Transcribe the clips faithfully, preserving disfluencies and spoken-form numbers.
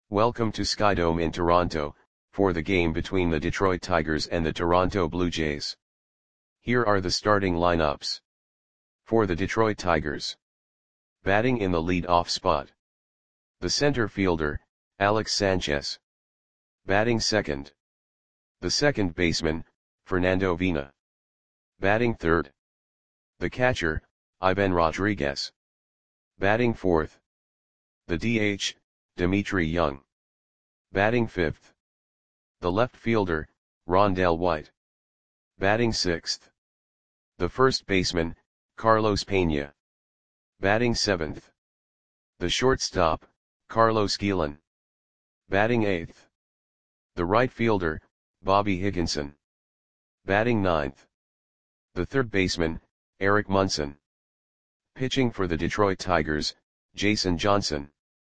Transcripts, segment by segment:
Welcome to Skydome in Toronto, for the game between the Detroit Tigers and the Toronto Blue Jays. Here are the starting lineups. For the Detroit Tigers. Batting in the lead-off spot. The center fielder, Alex Sanchez. Batting second. The second baseman, Fernando Vina. Batting third. The catcher, Ivan Rodriguez. Batting fourth. The D H, Dimitri Young. Batting fifth. The left fielder, Rondell White. Batting sixth. The first baseman, Carlos Pena. Batting seventh. The shortstop, Carlos Guillen. Batting eighth. The right fielder, Bobby Higginson. Batting ninth. The third baseman, Eric Munson. Pitching for the Detroit Tigers, Jason Johnson.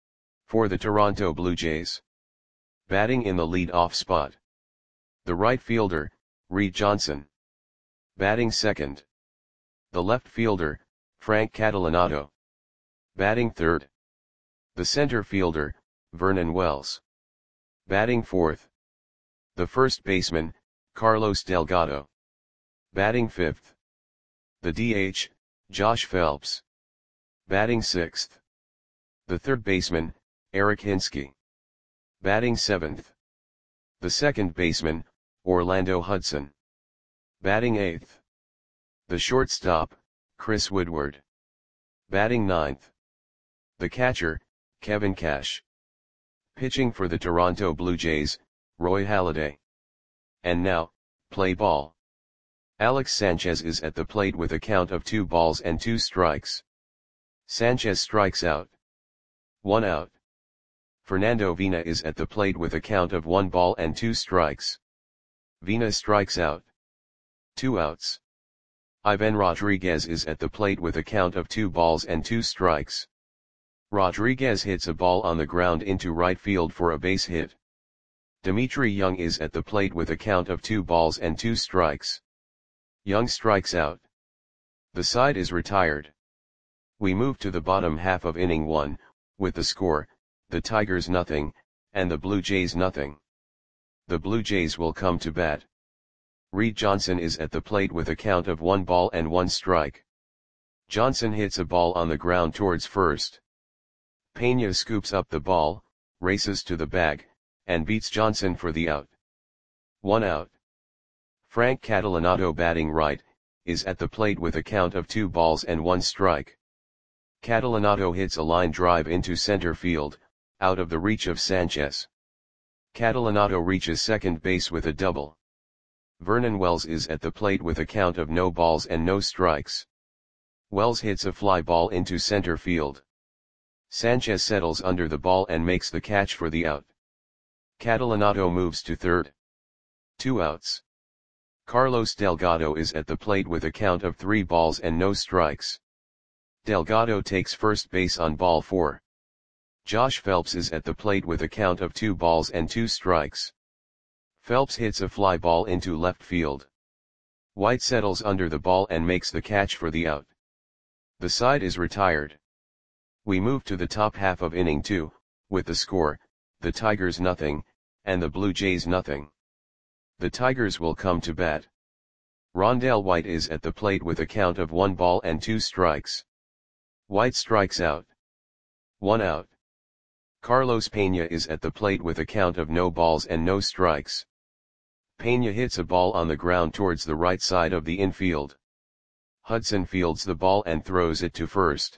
For the Toronto Blue Jays. Batting in the lead-off spot. The right fielder, Reed Johnson. Batting second. The left fielder, Frank Catalanotto. Batting third. The center fielder, Vernon Wells. Batting fourth. The first baseman, Carlos Delgado. Batting fifth. The D H, Josh Phelps. Batting sixth. The third baseman, Eric Hinske. Batting seventh. The second baseman, Orlando Hudson. Batting eighth. The shortstop, Chris Woodward. Batting ninth. The catcher, Kevin Cash. Pitching for the Toronto Blue Jays, Roy Halladay. And now, play ball. Alex Sanchez is at the plate with a count of two balls and two strikes. Sanchez strikes out. One out. Fernando Vina is at the plate with a count of one ball and two strikes. Vina strikes out. Two outs. Ivan Rodriguez is at the plate with a count of two balls and two strikes. Rodriguez hits a ball on the ground into right field for a base hit. Dimitri Young is at the plate with a count of two balls and two strikes. Young strikes out. The side is retired. We move to the bottom half of inning one, with the score, the Tigers nothing, and the Blue Jays nothing. The Blue Jays will come to bat. Reed Johnson is at the plate with a count of one ball and one strike. Johnson hits a ball on the ground towards first. Pena scoops up the ball, races to the bag, and beats Johnson for the out. One out. Frank Catalanotto, batting right, is at the plate with a count of two balls and one strike. Catalanotto hits a line drive into center field, out of the reach of Sanchez. Catalanotto reaches second base with a double. Vernon Wells is at the plate with a count of no balls and no strikes. Wells hits a fly ball into center field. Sanchez settles under the ball and makes the catch for the out. Catalanotto moves to third. Two outs. Carlos Delgado is at the plate with a count of three balls and no strikes. Delgado takes first base on ball four. Josh Phelps is at the plate with a count of two balls and two strikes. Phelps hits a fly ball into left field. White settles under the ball and makes the catch for the out. The side is retired. We move to the top half of inning two, with the score, the Tigers nothing, and the Blue Jays nothing. The Tigers will come to bat. Rondell White is at the plate with a count of one ball and two strikes. White strikes out. One out. Carlos Pena is at the plate with a count of no balls and no strikes. Pena hits a ball on the ground towards the right side of the infield. Hudson fields the ball and throws it to first.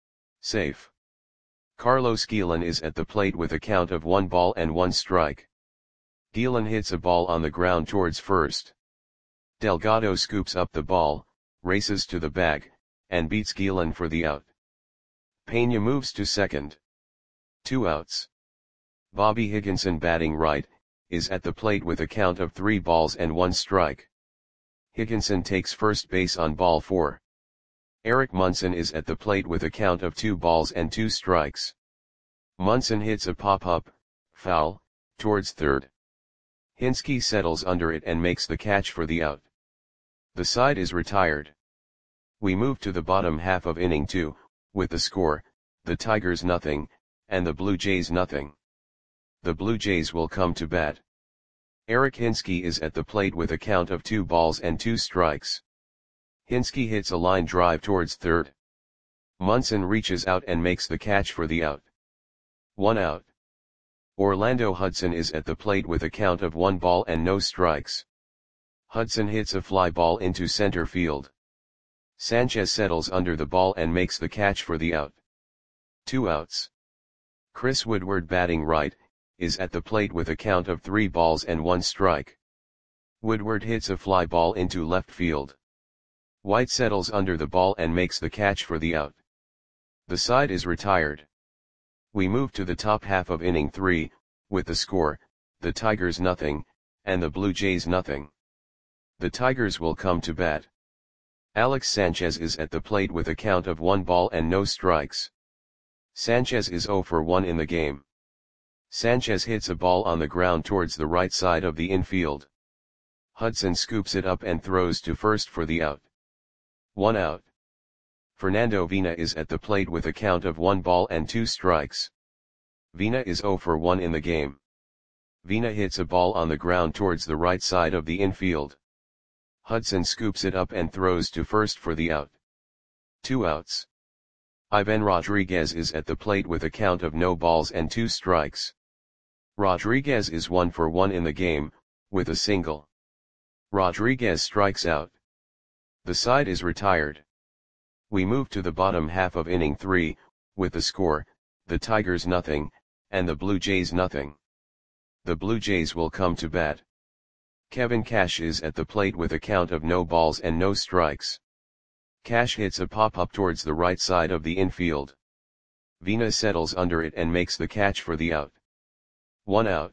Safe. Carlos Guillen is at the plate with a count of one ball and one strike. Guillen hits a ball on the ground towards first. Delgado scoops up the ball, races to the bag, and beats Guillen for the out. Pena moves to second. Two outs. Bobby Higginson, batting right, is at the plate with a count of three balls and one strike. Higginson takes first base on ball four. Eric Munson is at the plate with a count of two balls and two strikes. Munson hits a pop-up, foul, towards third. Hinske settles under it and makes the catch for the out. The side is retired. We move to the bottom half of inning two, with the score, the Tigers nothing, and the Blue Jays nothing. The Blue Jays will come to bat. Eric Hinske is at the plate with a count of two balls and two strikes. Hinske hits a line drive towards third. Munson reaches out and makes the catch for the out. One out. Orlando Hudson is at the plate with a count of one ball and no strikes. Hudson hits a fly ball into center field. Sanchez settles under the ball and makes the catch for the out. Two outs. Chris Woodward, batting right, is at the plate with a count of three balls and one strike. Woodward hits a fly ball into left field. White settles under the ball and makes the catch for the out. The side is retired. We move to the top half of inning three, with the score, the Tigers nothing, and the Blue Jays nothing. The Tigers will come to bat. Alex Sanchez is at the plate with a count of one ball and no strikes. Sanchez is zero for one in the game. Sanchez hits a ball on the ground towards the right side of the infield. Hudson scoops it up and throws to first for the out. One out. Fernando Vina is at the plate with a count of one ball and two strikes. Vina is zero for one in the game. Vina hits a ball on the ground towards the right side of the infield. Hudson scoops it up and throws to first for the out. Two outs. Ivan Rodriguez is at the plate with a count of no balls and two strikes. Rodriguez is one for one in the game, with a single. Rodriguez strikes out. The side is retired. We move to the bottom half of inning three, with the score, the Tigers nothing, and the Blue Jays nothing. The Blue Jays will come to bat. Kevin Cash is at the plate with a count of no balls and no strikes. Cash hits a pop-up towards the right side of the infield. Vina settles under it and makes the catch for the out. One out.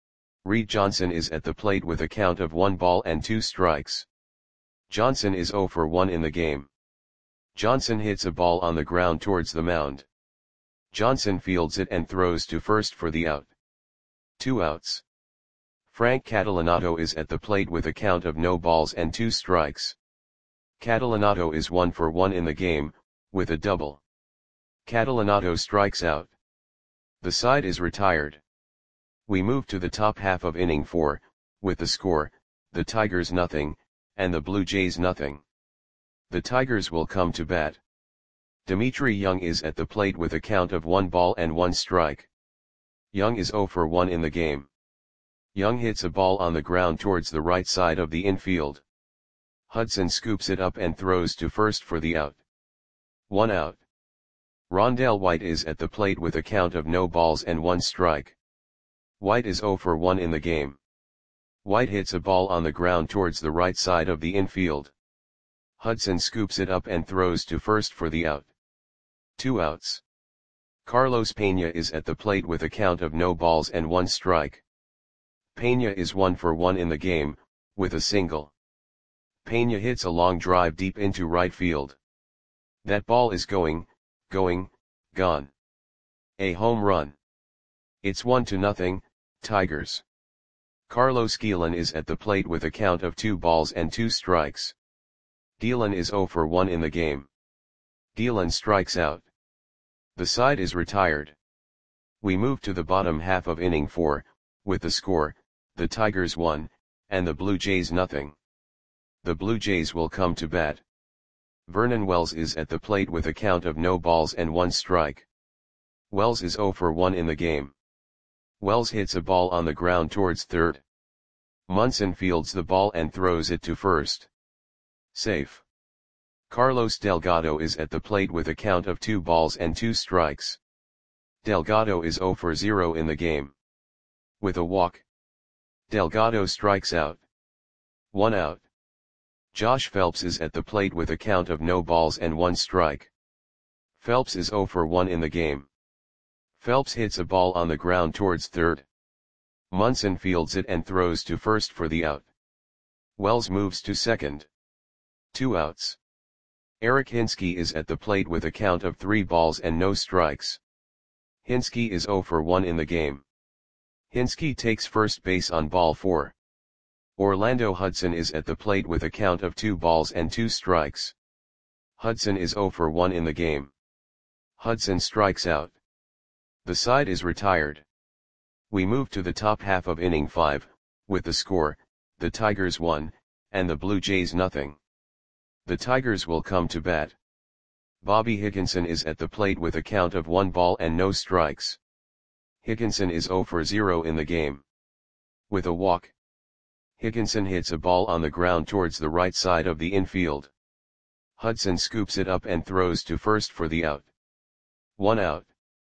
Reed Johnson is at the plate with a count of one ball and two strikes. Johnson is zero for one in the game. Johnson hits a ball on the ground towards the mound. Johnson fields it and throws to first for the out. Two outs. Frank Catalanato is at the plate with a count of no balls and two strikes. Catalanato is one for one in the game, with a double. Catalanato strikes out. The side is retired. We move to the top half of inning four, with the score, the Tigers nothing, and the Blue Jays nothing. The Tigers will come to bat. Dimitri Young is at the plate with a count of one ball and one strike. Young is zero for one in the game. Young hits a ball on the ground towards the right side of the infield. Hudson scoops it up and throws to first for the out. One out. Rondell White is at the plate with a count of no balls and one strike. White is zero for one in the game. White hits a ball on the ground towards the right side of the infield. Hudson scoops it up and throws to first for the out. Two outs. Carlos Pena is at the plate with a count of no balls and one strike. Pena is one for one in the game, with a single. Pena hits a long drive deep into right field. That ball is going, going, gone. A home run. It's one to nothing, Tigers. Carlos Guillen is at the plate with a count of two balls and two strikes. Guillen is zero for one in the game. Guillen strikes out. The side is retired. We move to the bottom half of inning four, with the score, the Tigers one, and the Blue Jays nothing. The Blue Jays will come to bat. Vernon Wells is at the plate with a count of no balls and one strike. Wells is zero for one in the game. Wells hits a ball on the ground towards third. Munson fields the ball and throws it to first. Safe. Carlos Delgado is at the plate with a count of two balls and two strikes. Delgado is zero for zero in the game. With a walk. Delgado strikes out. One out. Josh Phelps is at the plate with a count of no balls and one strike. Phelps is zero for one in the game. Phelps hits a ball on the ground towards third. Munson fields it and throws to first for the out. Wells moves to second. Two outs. Eric Hinske is at the plate with a count of three balls and no strikes. Hinske is zero for one in the game. Hinske takes first base on ball four. Orlando Hudson is at the plate with a count of two balls and two strikes. Hudson is zero for one in the game. Hudson strikes out. The side is retired. We move to the top half of inning five, with the score, the Tigers one, and the Blue Jays nothing. The Tigers will come to bat. Bobby Higginson is at the plate with a count of one ball and no strikes. Higginson is zero for zero in the game. With a walk, Higginson hits a ball on the ground towards the right side of the infield. Hudson scoops it up and throws to first for the out. One out.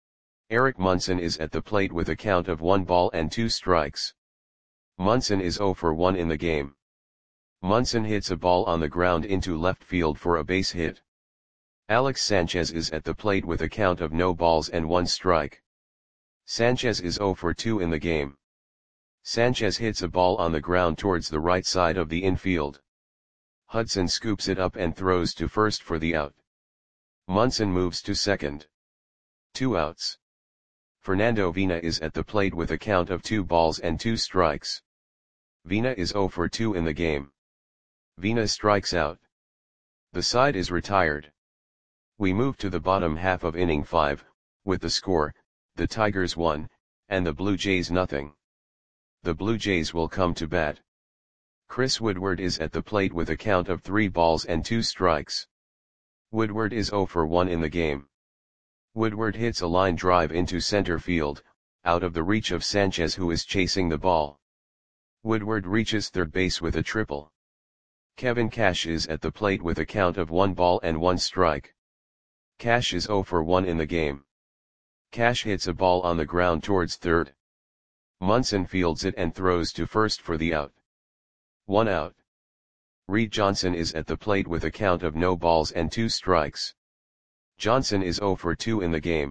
Eric Munson is at the plate with a count of one ball and two strikes. Munson is zero for one in the game. Munson hits a ball on the ground into left field for a base hit. Alex Sanchez is at the plate with a count of no balls and one strike. Sanchez is zero for two in the game. Sanchez hits a ball on the ground towards the right side of the infield. Hudson scoops it up and throws to first for the out. Munson moves to second. Two outs. Fernando Vina is at the plate with a count of two balls and two strikes. Vina is zero for two in the game. Vina strikes out. The side is retired. We move to the bottom half of inning five, with the score, the Tigers one, and the Blue Jays nothing. The Blue Jays will come to bat. Chris Woodward is at the plate with a count of three balls and two strikes. Woodward is zero for one in the game. Woodward hits a line drive into center field, out of the reach of Sanchez who is chasing the ball. Woodward reaches third base with a triple. Kevin Cash is at the plate with a count of one ball and one strike. Cash is zero for one in the game. Cash hits a ball on the ground towards third. Munson fields it and throws to first for the out. One out. Reed Johnson is at the plate with a count of no balls and two strikes. Johnson is zero for two in the game.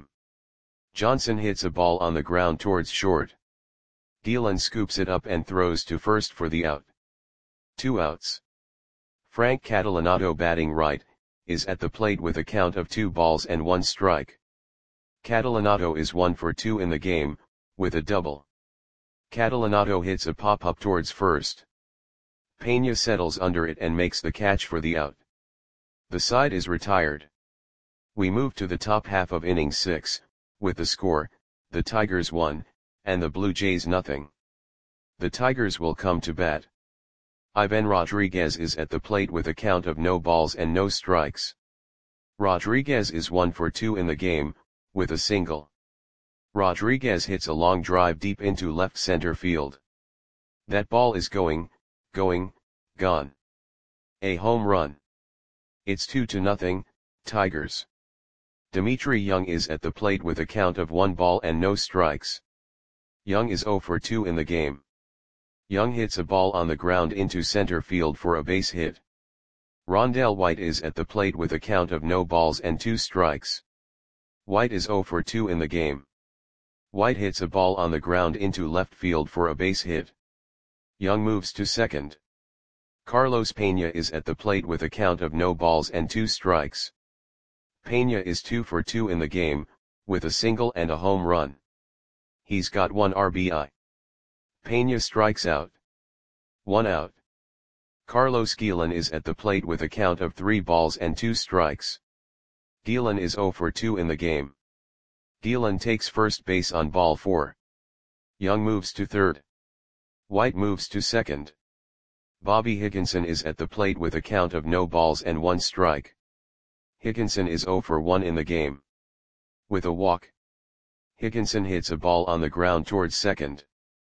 Johnson hits a ball on the ground towards short. Dillon scoops it up and throws to first for the out. Two outs. Frank Catalanato, batting right, is at the plate with a count of two balls and one strike. Catalanato is one for two in the game, with a double. Catalanato hits a pop-up towards first. Pena settles under it and makes the catch for the out. The side is retired. We move to the top half of inning six, with the score, the Tigers one, and the Blue Jays nothing. The Tigers will come to bat. Ivan Rodriguez is at the plate with a count of no balls and no strikes. Rodriguez is one for two in the game, with a single. Rodriguez hits a long drive deep into left center field. That ball is going, going, gone. A home run. It's two to nothing, Tigers. Dimitri Young is at the plate with a count of one ball and no strikes. Young is zero for two in the game. Young hits a ball on the ground into center field for a base hit. Rondell White is at the plate with a count of no balls and two strikes. White is zero for two in the game. White hits a ball on the ground into left field for a base hit. Young moves to second. Carlos Pena is at the plate with a count of no balls and two strikes. Pena is two for two in the game, with a single and a home run. He's got one R B I. Pena strikes out. One out. Carlos Guillen is at the plate with a count of three balls and two strikes. Guillen is zero for two in the game. Guillen takes first base on ball four. Young moves to third. White moves to second. Bobby Higginson is at the plate with a count of no balls and one strike. Higginson is zero for one in the game. With a walk, Higginson hits a ball on the ground towards second.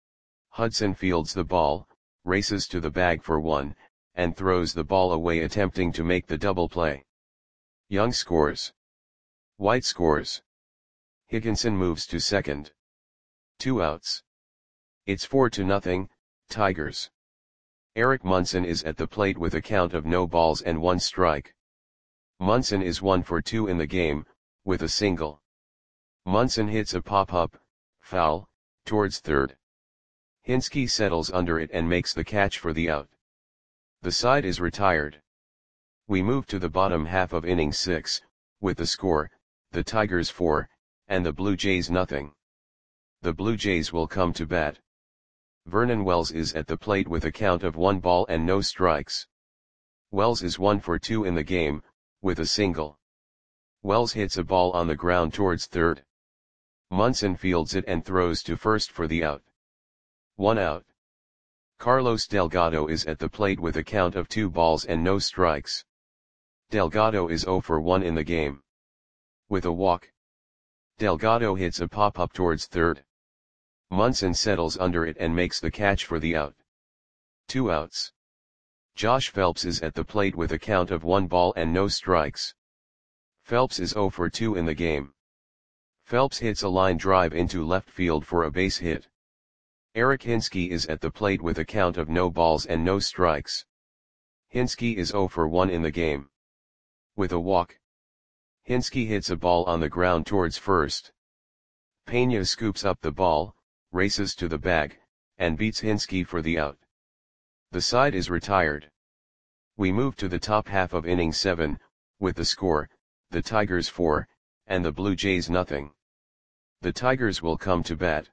Hudson fields the ball, races to the bag for one, and throws the ball away attempting to make the double play. Young scores. White scores. Higginson moves to second. Two outs. It's four to nothing, Tigers. Eric Munson is at the plate with a count of no balls and one strike. Munson is one for two in the game, with a single. Munson hits a pop-up, foul, towards third. Hinske settles under it and makes the catch for the out. The side is retired. We move to the bottom half of inning six, with the score, the Tigers four, and the Blue Jays nothing. The Blue Jays will come to bat. Vernon Wells is at the plate with a count of one ball and no strikes. Wells is one for two in the game, with a single. Wells hits a ball on the ground towards third. Munson fields it and throws to first for the out. One out. Carlos Delgado is at the plate with a count of two balls and no strikes. Delgado is zero for one in the game. With a walk, Delgado hits a pop-up towards third. Munson settles under it and makes the catch for the out. Two outs. Josh Phelps is at the plate with a count of one ball and no strikes. Phelps is zero for two in the game. Phelps hits a line drive into left field for a base hit. Eric Hinske is at the plate with a count of no balls and no strikes. Hinske is zero for one in the game. With a walk, Hinske hits a ball on the ground towards first. Pena scoops up the ball, races to the bag, and beats Hinske for the out. The side is retired. We move to the top half of inning seven, with the score, the Tigers four, and the Blue Jays nothing. The Tigers will come to bat.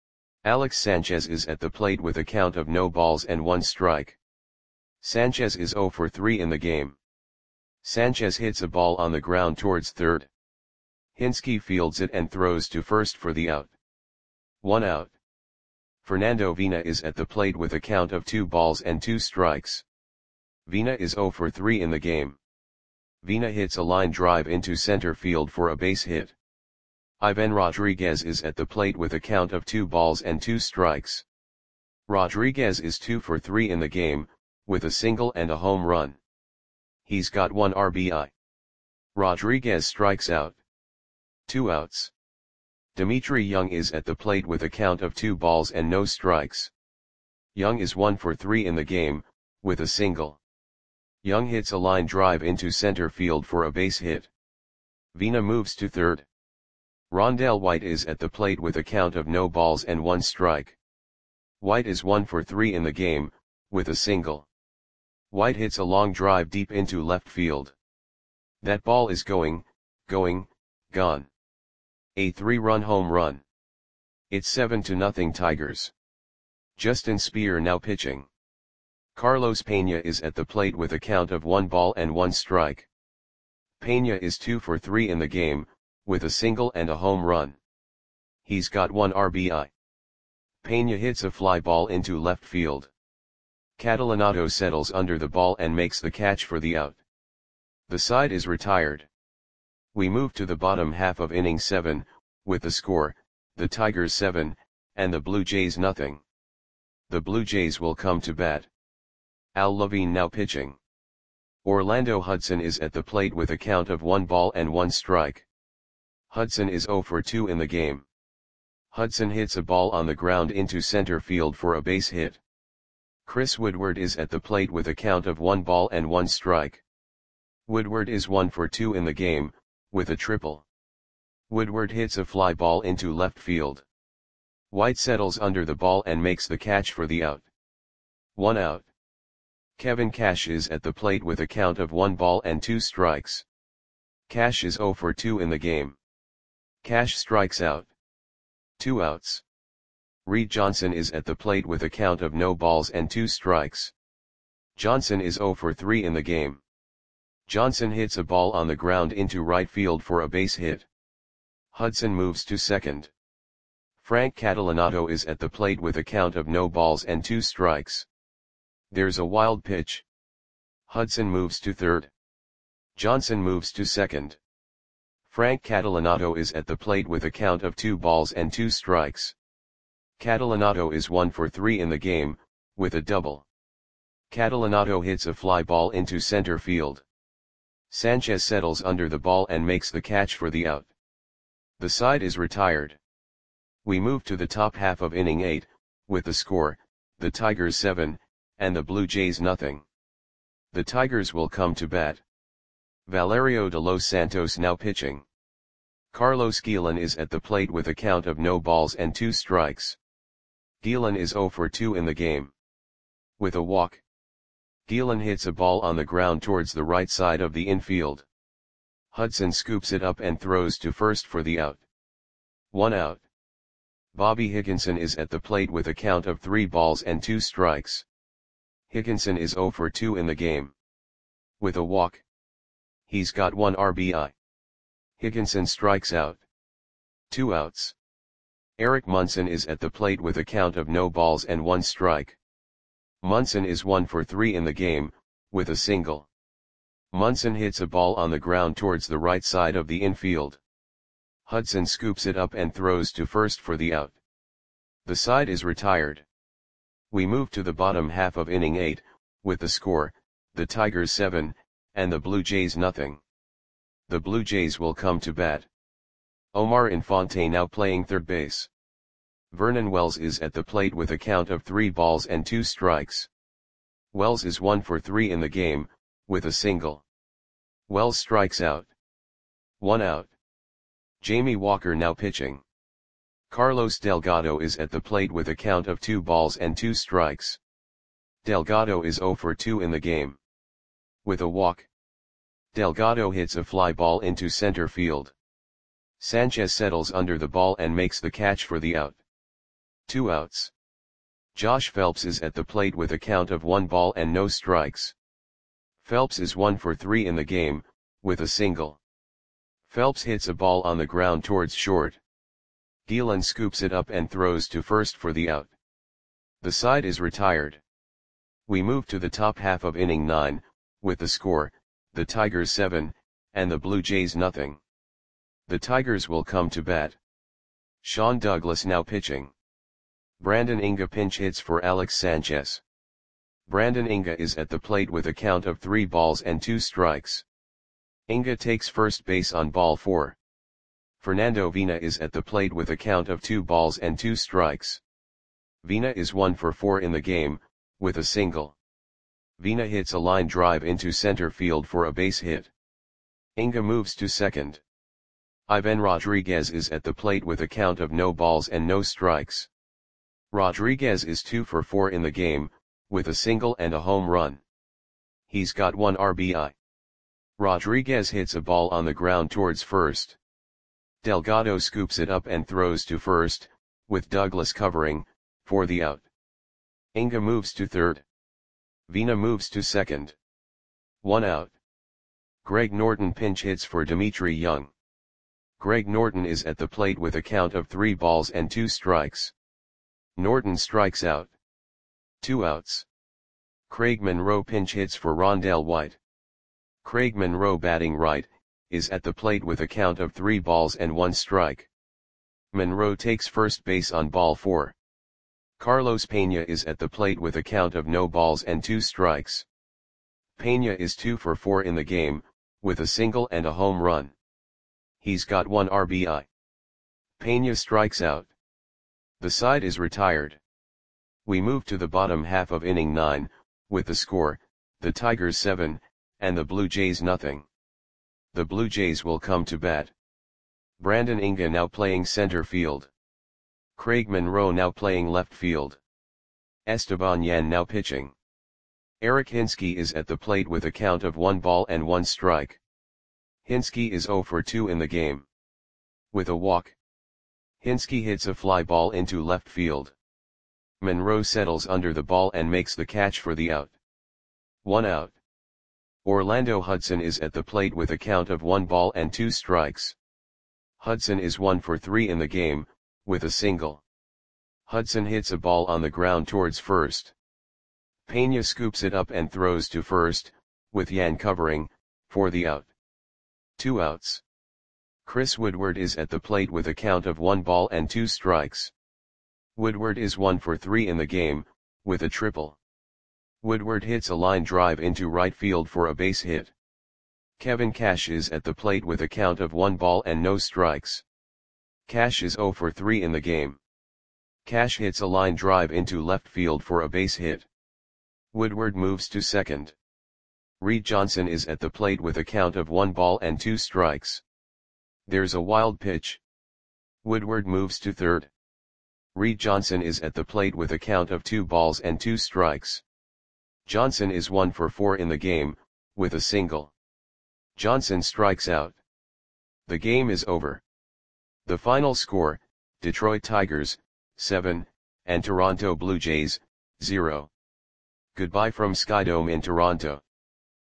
Alex Sanchez is at the plate with a count of no balls and one strike. Sanchez is zero for three in the game. Sanchez hits a ball on the ground towards third. Hinske fields it and throws to first for the out. One out. Fernando Vina is at the plate with a count of two balls and two strikes. Vina is zero for three in the game. Vina hits a line drive into center field for a base hit. Ivan Rodriguez is at the plate with a count of two balls and two strikes. Rodriguez is two for three in the game, with a single and a home run. He's got one R B I. Rodriguez strikes out. Two outs. Dimitri Young is at the plate with a count of two balls and no strikes. Young is one for three in the game, with a single. Young hits a line drive into center field for a base hit. Vina moves to third. Rondell White is at the plate with a count of no balls and one strike. White is one for three in the game, with a single. White hits a long drive deep into left field. That ball is going, going, gone. A three-run home run. It's seven to nothing Tigers. Justin Speer now pitching. Carlos Pena is at the plate with a count of one ball and one strike. Pena is two for three in the game, with a single and a home run. He's got one R B I. Pena hits a fly ball into left field. Catalanotto settles under the ball and makes the catch for the out. The side is retired. We move to the bottom half of inning seven, with the score, the Tigers seven, and the Blue Jays nothing. The Blue Jays will come to bat. Al Levine now pitching. Orlando Hudson is at the plate with a count of one ball and one strike. Hudson is zero for two in the game. Hudson hits a ball on the ground into center field for a base hit. Chris Woodward is at the plate with a count of one ball and one strike. Woodward is one for two in the game, with a triple. Woodward hits a fly ball into left field. White settles under the ball and makes the catch for the out. One out. Kevin Cash is at the plate with a count of one ball and two strikes. Cash is zero for two in the game. Cash strikes out. Two outs. Reed Johnson is at the plate with a count of no balls and two strikes. Johnson is zero for three in the game. Johnson hits a ball on the ground into right field for a base hit. Hudson moves to second. Frank Catalanotto is at the plate with a count of no balls and two strikes. There's a wild pitch. Hudson moves to third. Johnson moves to second. Frank Catalanotto is at the plate with a count of two balls and two strikes. Catalanotto is one for three in the game, with a double. Catalanotto hits a fly ball into center field. Sanchez settles under the ball and makes the catch for the out. The side is retired. We move to the top half of inning eight, with the score, the Tigers seven, and the Blue Jays nothing. The Tigers will come to bat. Valerio de los Santos now pitching. Carlos Guillen is at the plate with a count of no balls and two strikes. Guillen is zero for two in the game. With a walk, Guillen hits a ball on the ground towards the right side of the infield. Hudson scoops it up and throws to first for the out. One out. Bobby Higginson is at the plate with a count of three balls and two strikes. Higginson is zero for two in the game. With a walk, he's got one R B I. Higginson strikes out. Two outs. Eric Munson is at the plate with a count of no balls and one strike. Munson is one for three in the game, with a single. Munson hits a ball on the ground towards the right side of the infield. Hudson scoops it up and throws to first for the out. The side is retired. We move to the bottom half of inning eight, with the score, the Tigers seven, and the Blue Jays nothing. The Blue Jays will come to bat. Omar Infante now playing third base. Vernon Wells is at the plate with a count of three balls and two strikes. Wells is one for three in the game, with a single. Wells strikes out. One out. Jamie Walker now pitching. Carlos Delgado is at the plate with a count of two balls and two strikes. Delgado is zero for two in the game. With a walk. Delgado hits a fly ball into center field. Sanchez settles under the ball and makes the catch for the out. Two outs. Josh Phelps is at the plate with a count of one ball and no strikes. Phelps is one for three in the game, with a single. Phelps hits a ball on the ground towards short. Gielan scoops it up and throws to first for the out. The side is retired. We move to the top half of inning nine, with the score, the Tigers seven, and the Blue Jays nothing. The Tigers will come to bat. Sean Douglas now pitching. Brandon Inga pinch hits for Alex Sanchez. Brandon Inga is at the plate with a count of three balls and two strikes. Inga takes first base on ball four. Fernando Vina is at the plate with a count of two balls and two strikes. Vina is one for four in the game, with a single. Vina hits a line drive into center field for a base hit. Inga moves to second. Ivan Rodriguez is at the plate with a count of no balls and no strikes. Rodriguez is two for four in the game, with a single and a home run. He's got one R B I. Rodriguez hits a ball on the ground towards first. Delgado scoops it up and throws to first, with Douglas covering, for the out. Inga moves to third. Vina moves to second. One out. Greg Norton pinch hits for Dimitri Young. Greg Norton is at the plate with a count of three balls and two strikes. Norton strikes out. Two outs. Craig Monroe pinch hits for Rondell White. Craig Monroe batting right, is at the plate with a count of three balls and one strike. Monroe takes first base on ball four. Carlos Peña is at the plate with a count of no balls and two strikes. Peña is two for four in the game, with a single and a home run. He's got one R B I. Peña strikes out. The side is retired. We move to the bottom half of inning nine, with the score, the Tigers seven, and the Blue Jays nothing. The Blue Jays will come to bat. Brandon Inga now playing center field. Craig Monroe now playing left field. Esteban Yan now pitching. Eric Hinske is at the plate with a count of one ball and one strike. Hinske is zero for two in the game. With a walk. Hinske hits a fly ball into left field. Monroe settles under the ball and makes the catch for the out. One out. Orlando Hudson is at the plate with a count of one ball and two strikes. Hudson is one for three in the game, with a single. Hudson hits a ball on the ground towards first. Peña scoops it up and throws to first, with Yan covering, for the out. Two outs. Chris Woodward is at the plate with a count of one ball and two strikes. Woodward is one for three in the game, with a triple. Woodward hits a line drive into right field for a base hit. Kevin Cash is at the plate with a count of one ball and no strikes. Cash is zero for three in the game. Cash hits a line drive into left field for a base hit. Woodward moves to second. Reed Johnson is at the plate with a count of one ball and two strikes. There's a wild pitch. Woodward moves to third. Reed Johnson is at the plate with a count of two balls and two strikes. Johnson is one for four in the game, with a single. Johnson strikes out. The game is over. The final score, Detroit Tigers, seven, and Toronto Blue Jays, zero. Goodbye from Skydome in Toronto.